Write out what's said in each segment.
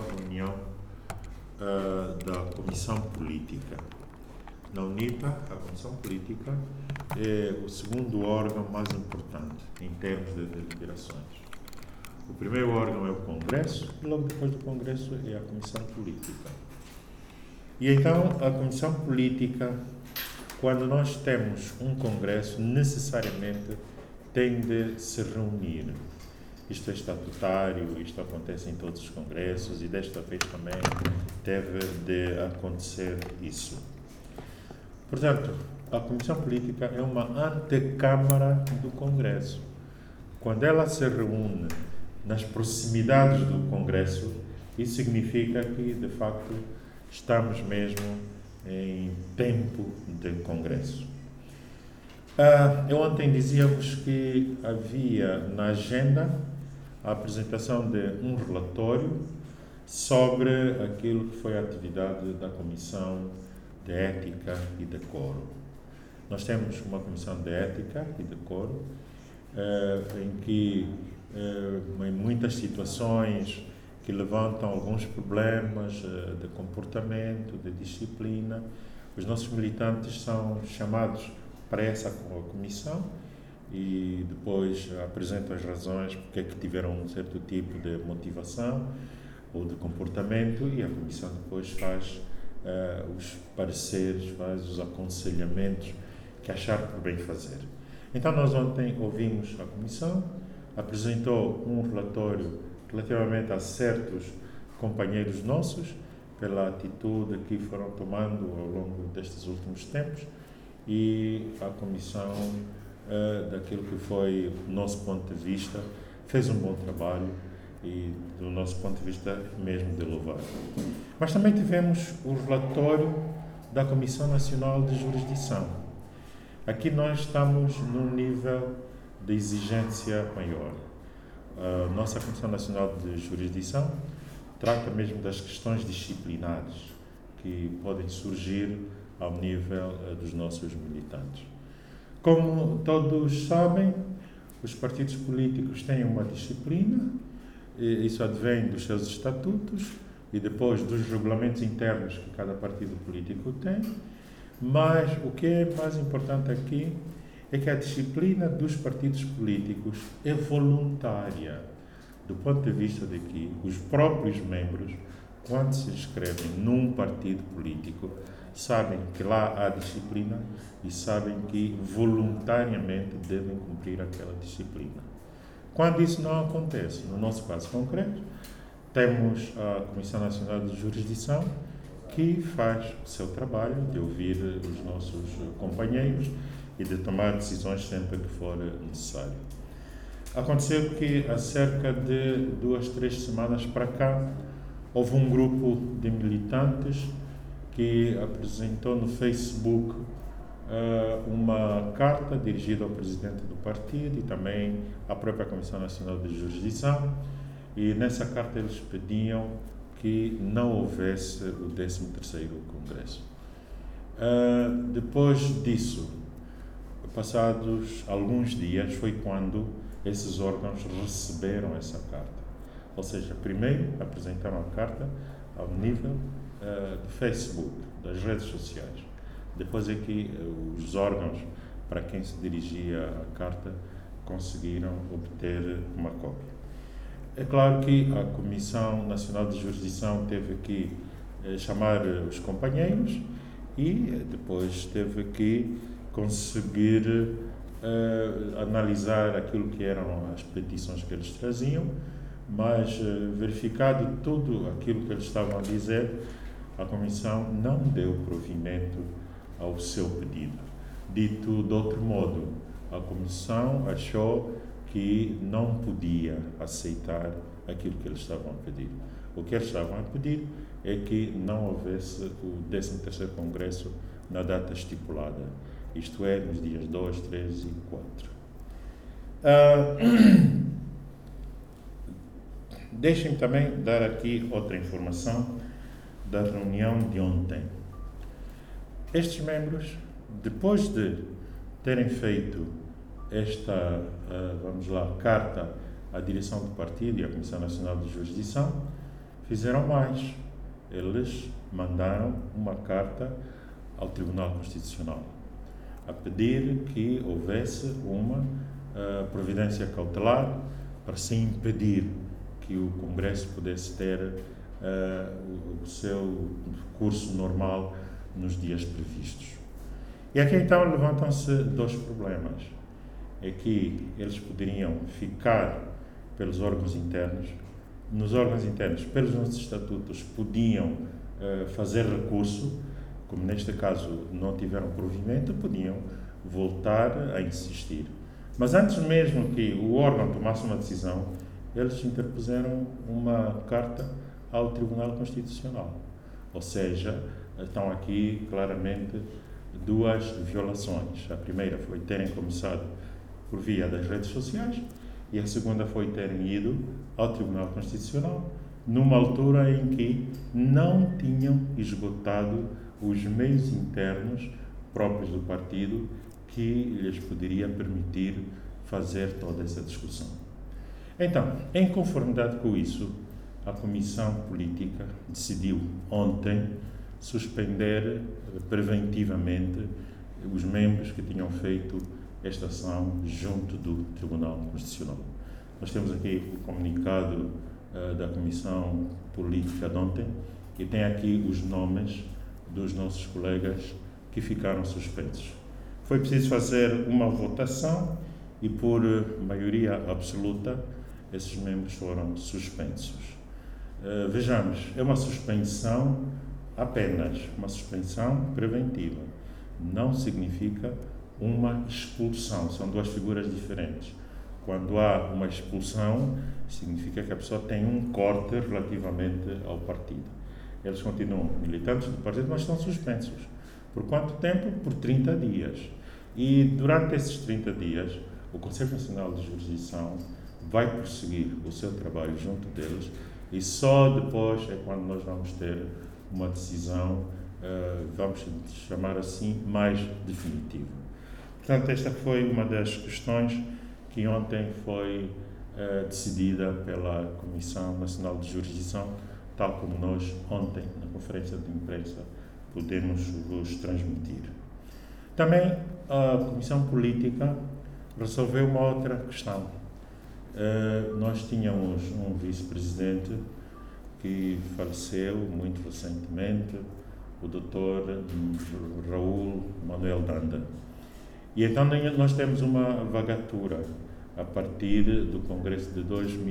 reunião da Comissão Política. Na UNIPA, a Comissão Política é o segundo órgão mais importante em termos de deliberações. O primeiro órgão é o Congresso e logo depois do Congresso é a Comissão Política. E então, a Comissão Política, quando nós temos um Congresso, necessariamente tem de se reunir. Isto é estatutário, isto acontece em todos os congressos e desta vez também teve de acontecer isso. Portanto, a Comissão Política é uma antecâmara do Congresso. Quando ela se reúne nas proximidades do Congresso, isso significa que, de facto, estamos mesmo em tempo de Congresso. Eu ontem dizia-vos que havia na agenda a apresentação de um relatório sobre aquilo que foi a atividade da Comissão de Ética e Decoro. Nós temos uma Comissão de Ética e Decoro em que, em muitas situações que levantam alguns problemas de comportamento, de disciplina, os nossos militantes são chamados para essa comissão e depois apresentam as razões porque é que tiveram um certo tipo de motivação ou de comportamento e a comissão depois faz os pareceres, faz os aconselhamentos que achar por bem fazer. Então nós ontem ouvimos a comissão, apresentou um relatório relativamente a certos companheiros nossos pela atitude que foram tomando ao longo destes últimos tempos e a comissão, daquilo que foi o nosso ponto de vista, fez um bom trabalho e do nosso ponto de vista mesmo de louvar. Mas também tivemos o relatório da Comissão Nacional de Jurisdição. Aqui nós estamos num nível de exigência maior. A nossa Comissão Nacional de Jurisdição trata mesmo das questões disciplinares que podem surgir ao nível dos nossos militantes. Como todos sabem, os partidos políticos têm uma disciplina, e isso advém dos seus estatutos e depois dos regulamentos internos que cada partido político tem, mas o que é mais importante aqui é que a disciplina dos partidos políticos é voluntária, do ponto de vista de que os próprios membros, quando se inscrevem num partido político, sabem que lá há disciplina e sabem que voluntariamente devem cumprir aquela disciplina. Quando isso não acontece, no nosso caso concreto, temos a Comissão Nacional de Jurisdição que faz o seu trabalho de ouvir os nossos companheiros e de tomar decisões sempre que for necessário. Aconteceu que há cerca de 2-3 semanas para cá houve um grupo de militantes que apresentou no Facebook uma carta dirigida ao presidente do partido e também à própria Comissão Nacional de Jurisdição, e nessa carta eles pediam que não houvesse o 13º Congresso. Depois disso, passados alguns dias, foi quando esses órgãos receberam essa carta. Ou seja, primeiro apresentaram a carta ao nível do Facebook, das redes sociais. Depois é que os órgãos para quem se dirigia a carta conseguiram obter uma cópia. É claro que a Comissão Nacional de Jurisdição teve que chamar os companheiros e depois teve que conseguir analisar aquilo que eram as petições que eles traziam, mas verificado tudo aquilo que eles estavam a dizer, a Comissão não deu provimento ao seu pedido. Dito de outro modo, a Comissão achou que não podia aceitar aquilo que eles estavam a pedir. O que eles estavam a pedir é que não houvesse o 13º Congresso na data estipulada, isto é, nos dias 2, 3 e 4. Deixem-me também dar aqui outra informação da reunião de ontem. Estes membros, depois de terem feito esta, carta à direção do partido e à Comissão Nacional de Jurisdição, fizeram mais. Eles mandaram uma carta ao Tribunal Constitucional a pedir que houvesse uma providência cautelar para se impedir que o Congresso pudesse ter o seu curso normal nos dias previstos. E aqui então levantam-se dois problemas. É que eles poderiam ficar pelos órgãos internos. Nos órgãos internos, pelos nossos estatutos, podiam fazer recurso, como neste caso não tiveram provimento, podiam voltar a insistir. Mas antes mesmo que o órgão tomasse uma decisão, eles interpuseram uma carta ao Tribunal Constitucional. Ou seja, estão aqui claramente duas violações. A primeira foi terem começado por via das redes sociais e a segunda foi terem ido ao Tribunal Constitucional numa altura em que não tinham esgotado os meios internos próprios do partido que lhes poderia permitir fazer toda essa discussão. Então, em conformidade com isso, a Comissão Política decidiu ontem suspender preventivamente os membros que tinham feito esta ação junto do Tribunal Constitucional. Nós temos aqui o comunicado da Comissão Política de ontem e tem aqui os nomes dos nossos colegas que ficaram suspensos. Foi preciso fazer uma votação e, por maioria absoluta, esses membros foram suspensos. Vejamos, é uma suspensão apenas, uma suspensão preventiva. Não significa uma expulsão, são duas figuras diferentes. Quando há uma expulsão, significa que a pessoa tem um corte relativamente ao partido. Eles continuam militantes do partido, mas estão suspensos. Por quanto tempo? Por 30 dias. E durante esses 30 dias, o Conselho Nacional de Jurisdição vai prosseguir o seu trabalho junto deles e só depois é quando nós vamos ter uma decisão, vamos chamar assim, mais definitiva. Portanto, esta foi uma das questões que ontem foi decidida pela Comissão Nacional de Jurisdição, tal como nós ontem, na conferência de imprensa, podemos vos transmitir. Também a Comissão Política resolveu uma outra questão. Nós tínhamos um vice-presidente que faleceu muito recentemente, o Dr. Raul Manuel Danda. E então nós temos uma vagatura a partir do Congresso de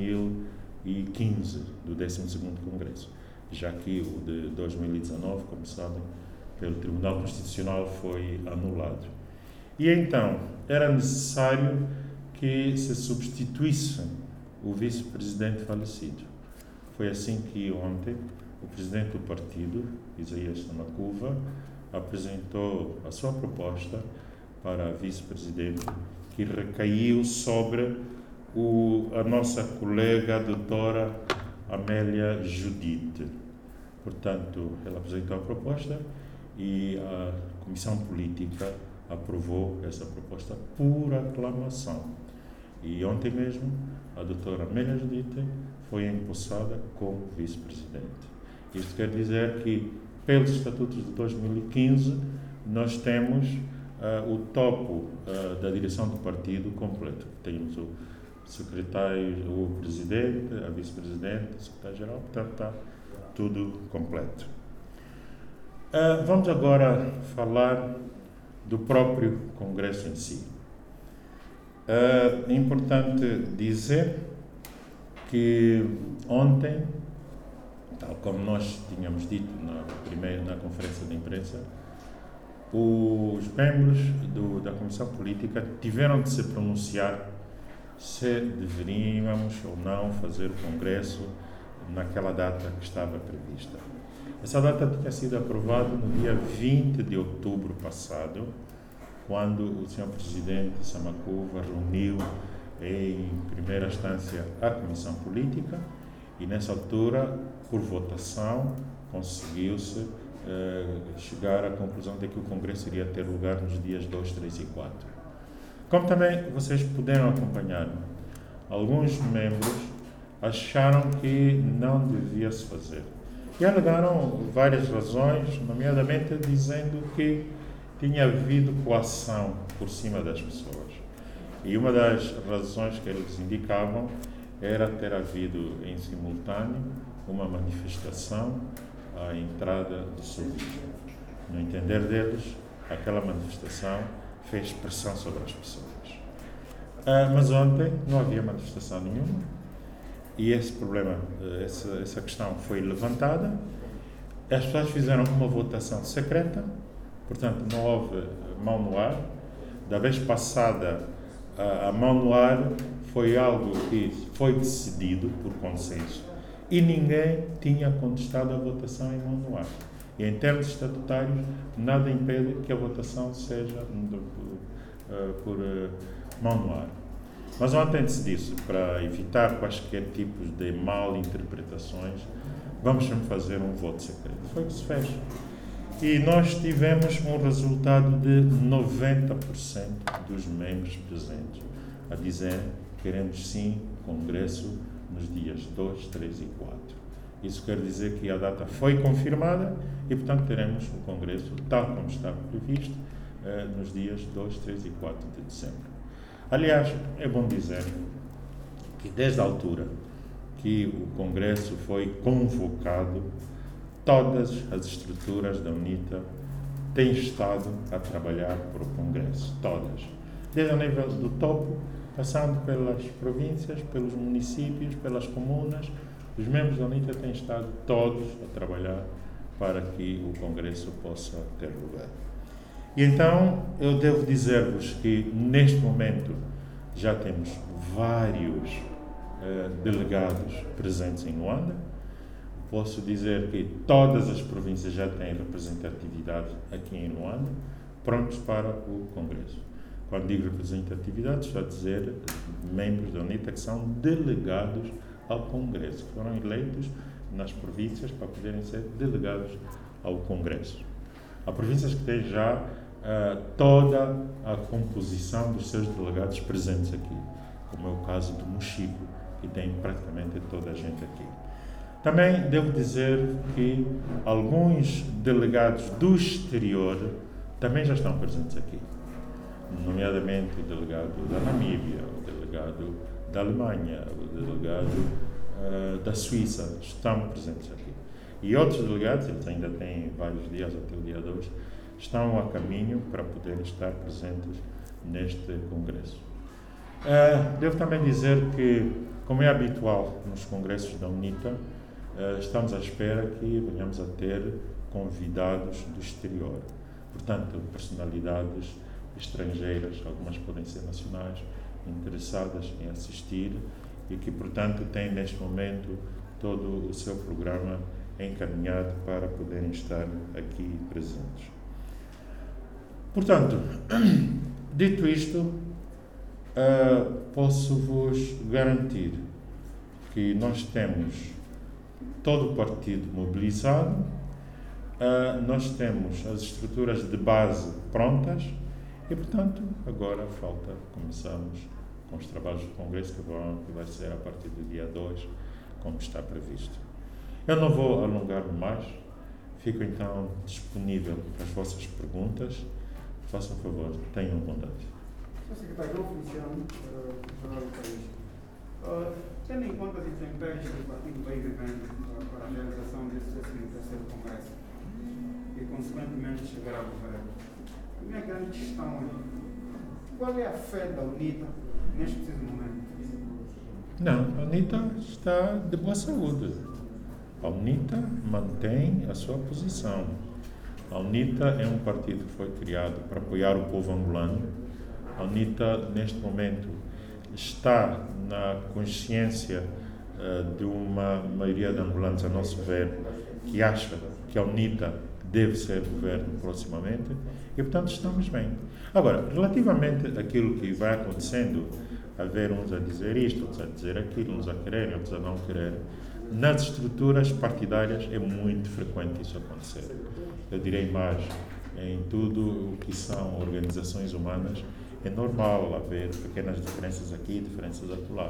2015, do 12º Congresso, já que o de 2019, como sabem, pelo Tribunal Constitucional foi anulado. E então era necessário que se substituísse o vice-presidente falecido. Foi assim que ontem o presidente do partido, Isaías Samakuva, apresentou a sua proposta para a vice-presidente, que recaiu sobre a nossa colega a doutora Amélia Judite. Portanto, ela apresentou a proposta e a Comissão Política aprovou essa proposta por aclamação. E ontem mesmo, a doutora Amélia Judite foi empossada como vice-presidente. Isto quer dizer que, pelos estatutos de 2015, nós temos o topo da direção do partido completo. Temos o secretário, o presidente, a vice-presidente, o secretário-geral, portanto está tudo completo. Vamos agora falar do próprio Congresso em si. É importante dizer que ontem, tal como nós tínhamos dito na conferência de imprensa, os membros da Comissão Política tiveram de se pronunciar se deveríamos ou não fazer o Congresso naquela data que estava prevista. Essa data tinha sido aprovada no dia 20 de outubro passado, quando o Sr. Presidente Samakuva reuniu em primeira instância a Comissão Política e, nessa altura, por votação, conseguiu-se chegar à conclusão de que o Congresso iria ter lugar nos dias 2, 3 e 4. Como também vocês puderam acompanhar, alguns membros acharam que não devia se fazer. E alegaram várias razões, nomeadamente dizendo que tinha havido coação por cima das pessoas. E uma das razões que eles indicavam era ter havido em simultâneo uma manifestação à entrada do serviço. No entender deles, aquela manifestação fez pressão sobre as pessoas. Mas ontem não havia manifestação nenhuma e esse problema, essa questão foi levantada. As pessoas fizeram uma votação secreta, portanto não houve mão no ar. Da vez passada, a mão no ar foi algo que foi decidido por consenso e ninguém tinha contestado a votação em mão no ar. E em termos estatutários, nada impede que a votação seja por mão no ar. Mas ontem decidiu-se, para evitar quaisquer tipos de mal interpretações, vamos sempre fazer um voto secreto. Foi o que se fez. E nós tivemos um resultado de 90% dos membros presentes a dizer que queremos sim Congresso nos dias 2, 3 e 4. Isso quer dizer que a data foi confirmada e, portanto, teremos o Congresso tal como está previsto nos dias 2, 3 e 4 de dezembro. Aliás, é bom dizer que desde a altura que o Congresso foi convocado, todas as estruturas da UNITA têm estado a trabalhar para o Congresso, todas. Desde o nível do topo, passando pelas províncias, pelos municípios, pelas comunas, os membros da UNITA têm estado todos a trabalhar para que o Congresso possa ter lugar. E então, eu devo dizer-vos que, neste momento, já temos vários delegados presentes em Luanda. Posso dizer que todas as províncias já têm representatividade aqui em Luanda, prontos para o Congresso. Quando digo representatividade, estou a dizer membros da UNITA que são delegados ao Congresso, que foram eleitos nas províncias para poderem ser delegados ao Congresso. Há províncias que têm já toda a composição dos seus delegados presentes aqui, como é o caso do Mochico, que tem praticamente toda a gente aqui. Também devo dizer que alguns delegados do exterior também já estão presentes aqui, nomeadamente o delegado da Namíbia, o delegado da Alemanha, o delegado da Suíça, estão presentes aqui. E outros delegados, eles ainda têm vários dias até o dia 2, estão a caminho para poderem estar presentes neste Congresso. Devo também dizer que, como é habitual nos congressos da UNITA, estamos à espera que venhamos a ter convidados do exterior. Portanto, personalidades estrangeiras, algumas podem ser nacionais, interessadas em assistir e que, portanto, têm neste momento todo o seu programa encaminhado para poderem estar aqui presentes. Portanto, dito isto, posso-vos garantir que nós temos todo o partido mobilizado, nós temos as estruturas de base prontas e, portanto, agora falta começarmos com os trabalhos do Congresso que vai ser a partir do dia 2, como está previsto. Eu não vou alongar-me mais, fico então disponível para as vossas perguntas. Façam um favor, tenham bondade. Sr. Secretário, eu funciono para o país. Tendo em conta os desempenhos que o partido vem vivendo para a realização desse 13º Congresso e, consequentemente, chegar ao governo, a minha grande questão é: qual é a fé da UNITA neste preciso momento? Não, a UNITA está de boa saúde. A UNITA mantém a sua posição. A UNITA é um partido que foi criado para apoiar o povo angolano. A UNITA, neste momento, está na consciência de uma maioria de angolanos, a nosso ver, que acha que a UNITA deve ser governo proximamente e, portanto, estamos bem. Agora, relativamente àquilo que vai acontecendo, haver uns a dizer isto, outros a dizer aquilo, uns a quererem, outros a não quererem, nas estruturas partidárias é muito frequente isso acontecer. Eu direi mais, em tudo o que são organizações humanas, é normal haver pequenas diferenças aqui e diferenças acolá.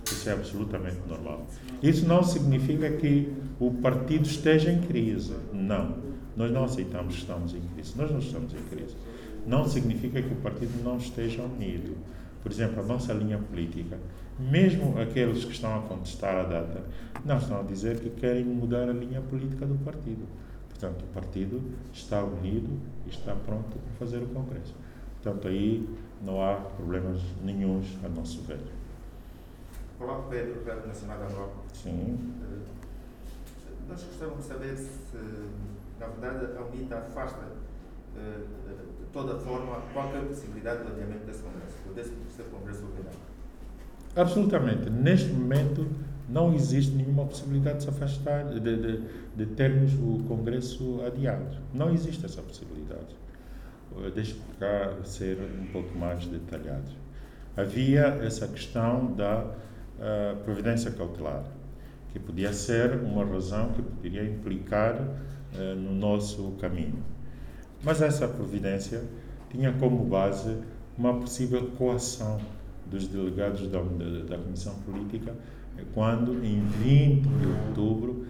Isso é absolutamente normal. Isso não significa que o partido esteja em crise. Não. Nós não aceitamos que estamos em crise. Nós não estamos em crise. Não significa que o partido não esteja unido. Por exemplo, a nossa linha política, mesmo aqueles que estão a contestar a data, não estão a dizer que querem mudar a linha política do partido. Portanto, o partido está unido e está pronto para fazer o Congresso. Portanto, aí não há problemas nenhuns a nosso ver. Olá, Pedro, Rádio Nacional da Europa. Sim. Nós gostávamos de saber se, na verdade, a UNITA afasta de toda forma qualquer possibilidade de adiamento desse Congresso, desse Congresso Ordinário. Absolutamente. Neste momento, não existe nenhuma possibilidade de se afastar, de termos o Congresso adiado. Não existe essa possibilidade. Deixe-me cá ser um pouco mais detalhado. Havia essa questão da providência cautelar, que podia ser uma razão que poderia implicar no nosso caminho. Mas essa providência tinha como base uma possível coação dos delegados da Comissão Política quando, em 20 de outubro,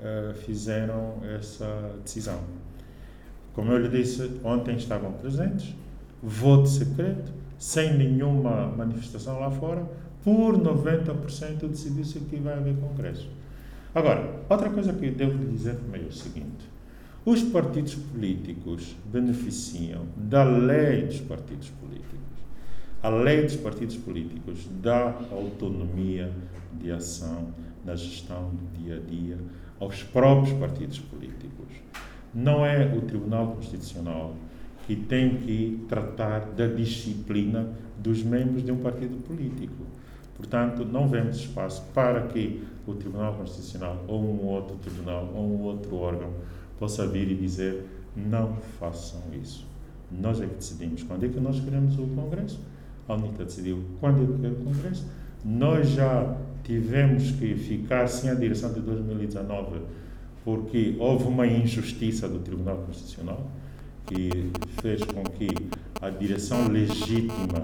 fizeram essa decisão. Como eu lhe disse, ontem estavam presentes, voto secreto, sem nenhuma manifestação lá fora, por 90% decidiu-se que vai haver Congresso. Agora, outra coisa que eu devo dizer também é o seguinte: os partidos políticos beneficiam da lei dos partidos políticos. A lei dos partidos políticos dá autonomia de ação na gestão do dia a dia aos próprios partidos políticos. Não é o Tribunal Constitucional que tem que tratar da disciplina dos membros de um partido político. Portanto, não vemos espaço para que o Tribunal Constitucional ou um outro tribunal ou um outro órgão possa vir e dizer: não façam isso. Nós é que decidimos quando é que nós queremos o Congresso. A UNITA decidiu quando é que quer o Congresso. Nós já tivemos que ficar sem a direção de 2019 porque houve uma injustiça do Tribunal Constitucional que fez com que a direção legítima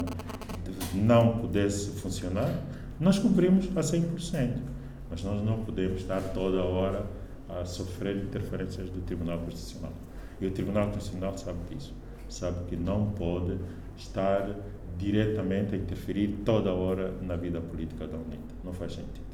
não pudesse funcionar. Nós cumprimos a 100%, mas nós não podemos estar toda hora a sofrer interferências do Tribunal Constitucional. E o Tribunal Constitucional sabe disso, sabe que não pode estar diretamente a interferir toda hora na vida política da UNITA. Não faz sentido.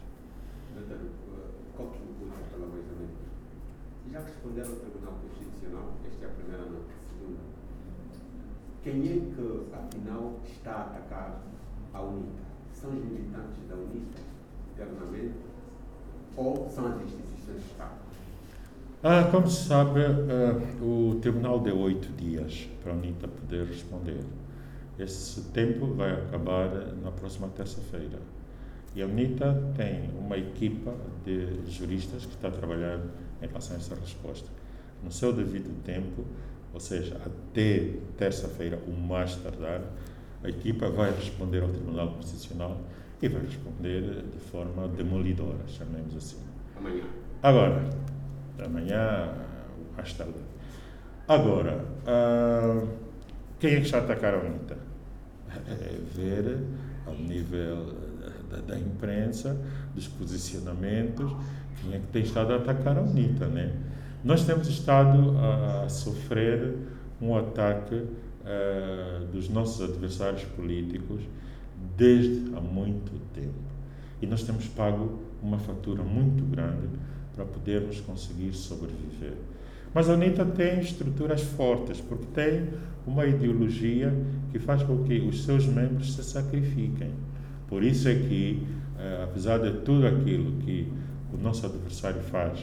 Já responderam ao Tribunal Constitucional? Esta é a primeira nota. Segunda, quem é que, afinal, está a atacar a UNITA? São os militantes da UNITA, internamente, ou são as instituições de Estado? Como se sabe, o Tribunal deu 8 dias para a UNITA poder responder. Esse tempo vai acabar na próxima terça-feira. E a UNITA tem uma equipa de juristas que está a trabalhar em relação a essa resposta. No seu devido tempo, ou seja, até terça-feira, o mais tardar, a equipa vai responder ao Tribunal Constitucional e vai responder de forma demolidora, chamemos assim. Amanhã? Agora, amanhã, mais tarde. Agora, quem é que está a atacar a UNITA? É ver ao nível da imprensa, dos posicionamentos, quem é que tem estado a atacar a UNITA, né? Nós temos estado a sofrer um ataque dos nossos adversários políticos desde há muito tempo. E nós temos pago uma fatura muito grande para podermos conseguir sobreviver. Mas a UNITA tem estruturas fortes, porque tem uma ideologia que faz com que os seus membros se sacrifiquem. Por isso é que, apesar de tudo aquilo que o nosso adversário faz,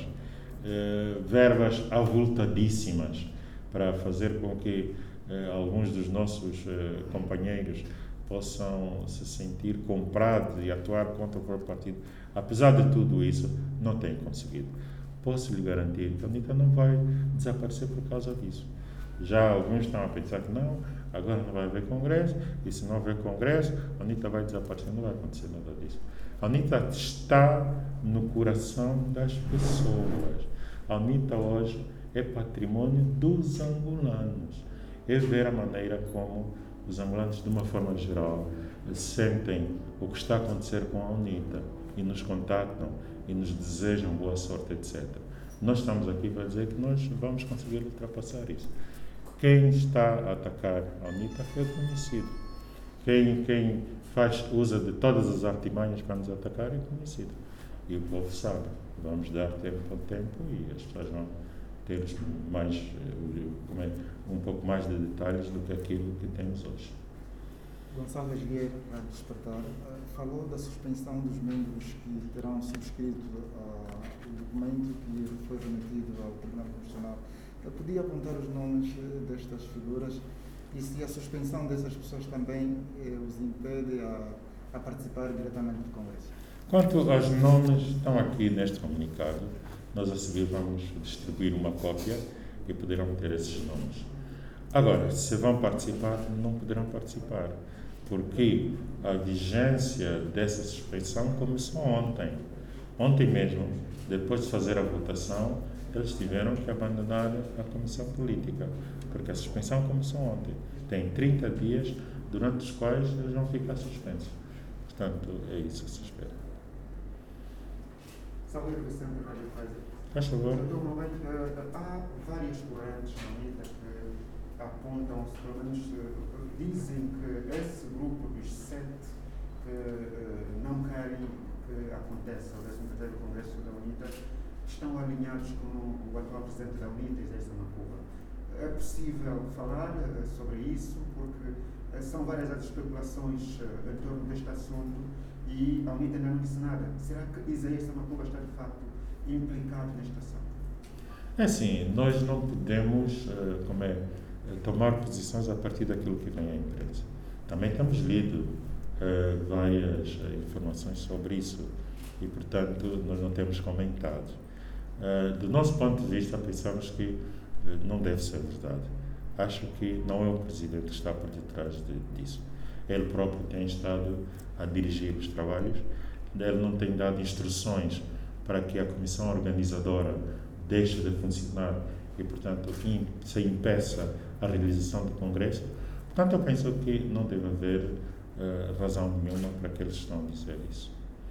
verbas avultadíssimas para fazer com que alguns dos nossos companheiros possam se sentir comprados e atuar contra o próprio partido, apesar de tudo isso, não tem conseguido. Posso lhe garantir que a UNITA não vai desaparecer por causa disso. Já alguns estão a pensar que não, agora não vai haver Congresso, e se não houver Congresso, a UNITA vai desaparecer. Não vai acontecer nada disso. A UNITA está no coração das pessoas. A UNITA hoje é patrimônio dos angolanos. É ver a maneira como os angolanos, de uma forma geral, sentem o que está a acontecer com a UNITA e nos contactam e nos desejam boa sorte, etc. Nós estamos aqui para dizer que nós vamos conseguir ultrapassar isso. Quem está a atacar a UNITA é conhecido. Quem faz uso de todas as artimanhas para nos atacar é conhecido. E o povo sabe. Vamos dar tempo ao tempo e as pessoas vão ter mais, um pouco mais de detalhes do que aquilo que temos hoje. Gonçalves Guerra, para Despertar, falou da suspensão dos membros que terão subscrito o documento que foi remetido ao Tribunal Constitucional. Eu podia apontar os nomes destas figuras e se a suspensão dessas pessoas também os impede a participar diretamente do Congresso? Quanto aos nomes, estão aqui neste comunicado. Nós a seguir vamos distribuir uma cópia e poderão ter esses nomes. Agora, se vão participar, não poderão participar, porque a vigência dessa suspensão começou ontem. Ontem mesmo, depois de fazer a votação, eles tiveram que abandonar a comissão política, porque a suspensão começou ontem. Tem 30 dias, durante os quais eles vão ficar suspensos. Portanto, é isso que se espera. Salve Vicente Rádio Kaiser. Faz favor. Normalmente há várias correntes na UNITA que apontam, pelo menos dizem que esse grupo dos 7 que não querem que aconteça o 13º Congresso da UNITA estão alinhados com o atual presidente da UNITA, Isaías Samakuba. É possível falar sobre isso, porque são várias as especulações em torno deste assunto e a UNITA ainda não disse nada. Será que Isaías Samakuba está de facto implicado nesta ação? É assim, nós não podemos tomar posições a partir daquilo que vem à imprensa. Também temos lido várias informações sobre isso e, portanto, nós não temos comentado. Do nosso ponto de vista, pensamos que não deve ser verdade. Acho que não é o Presidente que está por detrás disso. Ele próprio tem estado a dirigir os trabalhos, ele não tem dado instruções para que a comissão organizadora deixe de funcionar e, portanto, se impeça a realização do Congresso. Portanto, eu penso que não deve haver razão nenhuma para que eles estão a dizer isso.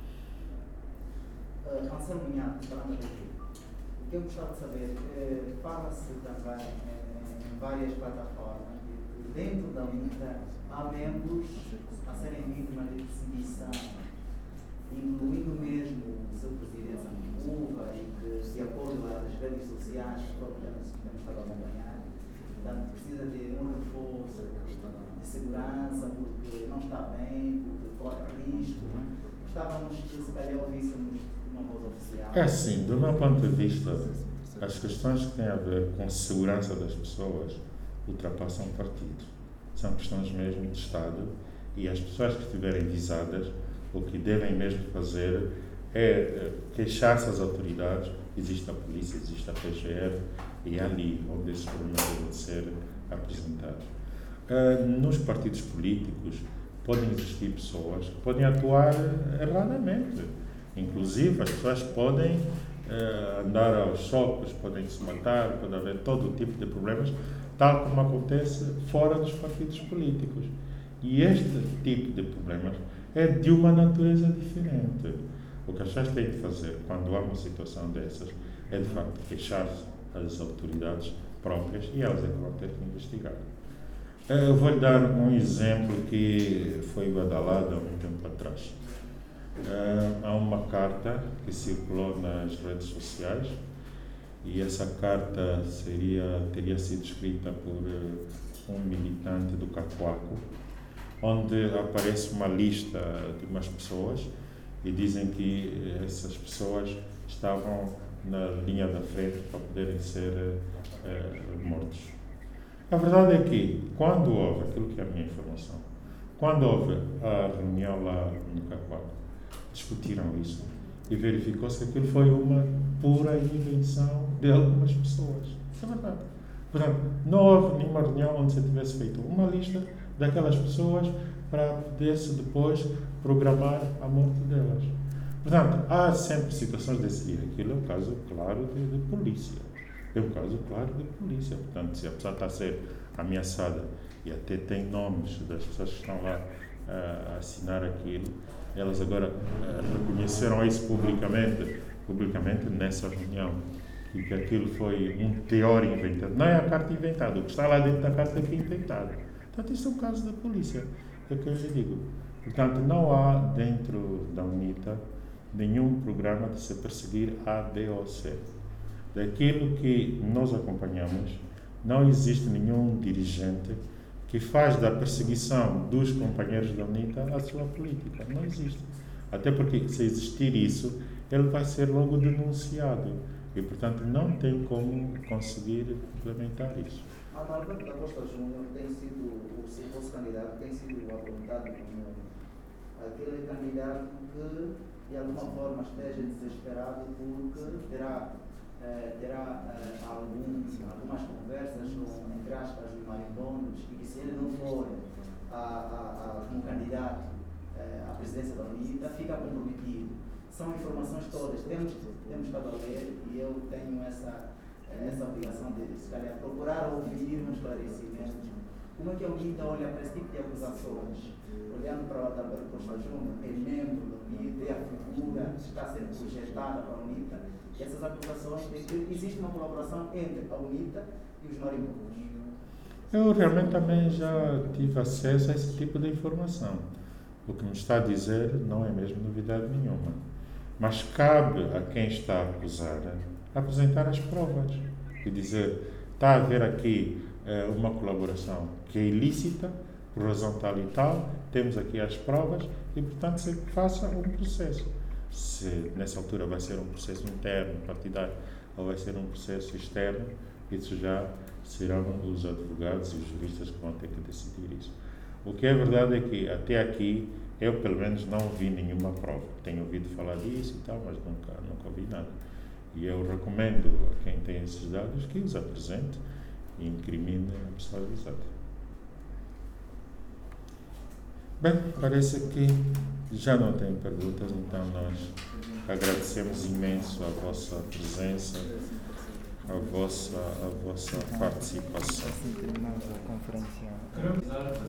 Anselmo Minhato, falando aqui, o que eu gostava de saber, fala-se também em várias plataformas que dentro da UNITA há membros a serem vítimas de perseguição, incluindo mesmo o seu presidente Samakuba, e que, de acordo às redes sociais que temos estado a acompanhar, portanto, precisa de um reforço de segurança, porque não está bem, porque corre risco. Gostávamos que, se calhar, ouvíssemos uma voz oficial. É assim, do meu ponto de vista, as questões que têm a ver com a segurança das pessoas ultrapassam o partido. São questões mesmo de Estado e as pessoas que estiverem visadas, o que devem mesmo fazer é queixar-se às autoridades. Existe a polícia, existe a PGR e é ali onde esses problemas devem ser apresentados. Nos partidos políticos podem existir pessoas que podem atuar erradamente. Inclusive, as pessoas podem andar aos socos, podem se matar, pode haver todo tipo de problemas, tal como acontece fora dos partidos políticos. E este tipo de problemas é de uma natureza diferente. O que as pessoas têm de fazer quando há uma situação dessas é, de facto, queixar-se às autoridades próprias e elas é que vão ter que investigar. Eu vou-lhe dar um exemplo que foi badalado há um tempo atrás. Há uma carta que circulou nas redes sociais e essa carta teria sido escrita por um militante do Cacoaco, onde aparece uma lista de umas pessoas e dizem que essas pessoas estavam na linha da frente para poderem ser mortos. A verdade é que, quando houve, aquilo que é a minha informação, quando houve a reunião lá no Cacoaco, discutiram isso e verificou-se que aquilo foi uma pura invenção de algumas pessoas. Isso é verdade. Portanto, não houve nenhuma reunião onde se tivesse feito uma lista daquelas pessoas para poder-se depois programar a morte delas. Portanto, há sempre situações desse tipo. Aquilo é um caso claro de polícia. É um caso claro de polícia. Portanto, se a pessoa está a ser ameaçada e até tem nomes das pessoas que estão lá a assinar aquilo. Elas agora reconheceram isso publicamente nessa reunião, e que aquilo foi um teor inventado. Não é a carta inventada, o que está lá dentro da carta é que é inventado. Portanto, isto é um caso da polícia, é o que eu lhe digo. Portanto, não há dentro da UNITA nenhum programa de se perseguir A, B ou C. Daquilo que nós acompanhamos, não existe nenhum dirigente que faz da perseguição dos companheiros da UNITA a sua política. Não existe. Até porque, se existir isso, ele vai ser logo denunciado. E, portanto, não tem como conseguir implementar isso. A Margarida da Costa Júnior tem sido, o vosso candidato tem sido apontado como aquele candidato que, de alguma forma, esteja desesperado porque terá algumas conversas com, entre aspas, os marimbondos, e que se ele não for como candidato à presidência da UNITA, fica comprometido. São informações todas, temos estado a ler, e eu tenho essa obrigação de, se calhar, procurar ouvir um esclarecimento. Como é que a UNITA olha para esse tipo de acusações? Olhando para o Adalberto Costa Júnior, que é membro da UNITA, é a figura que está sendo projetada para a UNITA, e essas acusações de que existe uma colaboração entre a UNITA e os marimbondos. Eu realmente também já tive acesso a esse tipo de informação. O que me está a dizer não é mesmo novidade nenhuma. Mas cabe a quem está a acusar apresentar as provas e dizer: está a haver aqui uma colaboração que é ilícita, por razão tal e tal, temos aqui as provas e, portanto, se faça um processo. Se nessa altura vai ser um processo interno, partidário, ou vai ser um processo externo, isso já serão os advogados e os juristas que vão ter que decidir isso. O que é verdade é que, até aqui, eu pelo menos não vi nenhuma prova. Tenho ouvido falar disso e tal, mas nunca vi nada. E eu recomendo a quem tem esses dados que os apresente e incrimine a pessoa avisada. Bem, parece que já não tem perguntas, então nós agradecemos imenso a vossa presença, a vossa participação. Terminamos a conferência.